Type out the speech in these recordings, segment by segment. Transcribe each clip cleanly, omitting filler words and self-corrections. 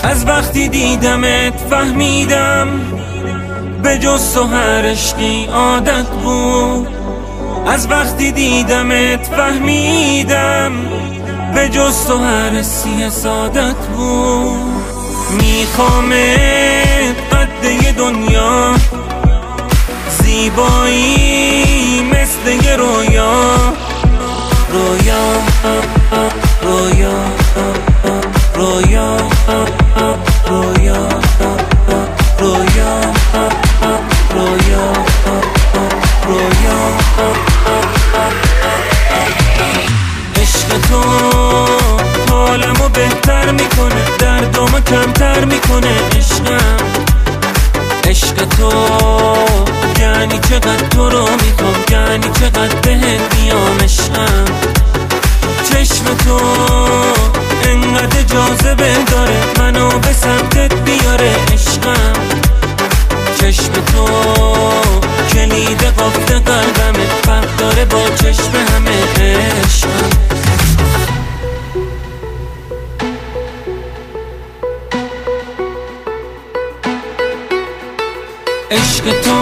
از وقتی دیدمت فهمیدم به جز تو هر عشقی عادت بود. از وقتی دیدمت فهمیدم به جز تو هر حسی سعادت بود. میخوامت قد دنیا، زیبایی مثل یه رویا. رویا رویا رویا رویا رویا رویا رویا. عشق تو حالمو بهتر میکنه، دردمو کمتر میکنه. عشق تو یعنی چقدر تو رو میخوام، یعنی چقدر بهت میام. عشقم چشم تو انقدر جاذبه داره، منو به سمتت بیاره. عشقم چشم تو کلید قفل قلبمه، فرق داره با چشم همه. عشقم عشق تو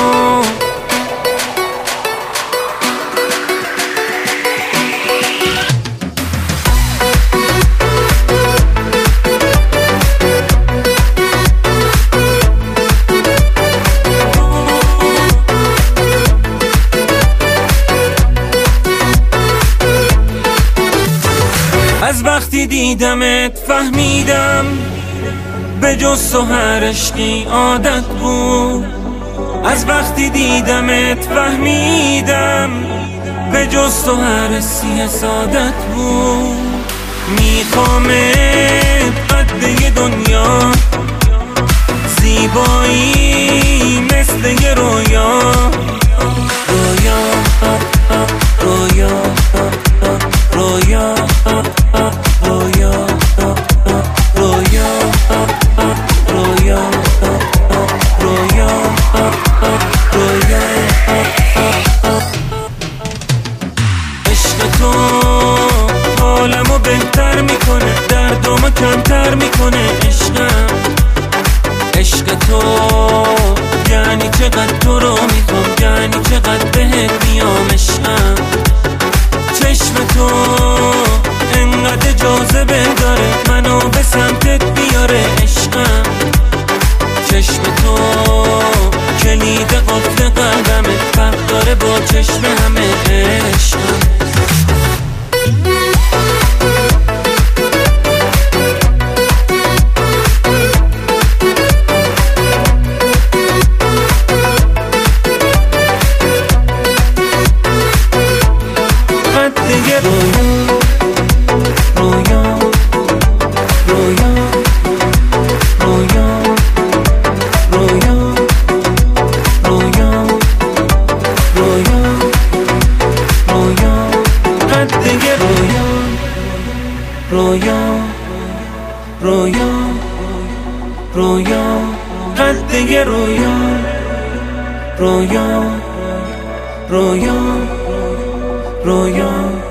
از وقتی دیدمت فهمیدم به جز تو هر عشقی عادت بود. از وقتی دیدمت فهمیدم به جز تو هر حسی سعادت بود. میخوامت قد دنیا، زیبایی مثل یه رویا. رویا رویا رویا رویا رویا رویا رویا رویا. عشق تو حالمو بهتر میکنه، دردمو کمتر میکنه. عشق تو یعنی چقدر تو رو میخوام، یعنی چقدر بهت میام. عشقم چشم تو انقدر جاذبه داره، منو به سمتت بیاره. عشقم چشم تو کلید قفل قلبمه، فرق داره با چشم همه. عشقم رویا رویا رویا قد یه رویا. رویا رویا رویا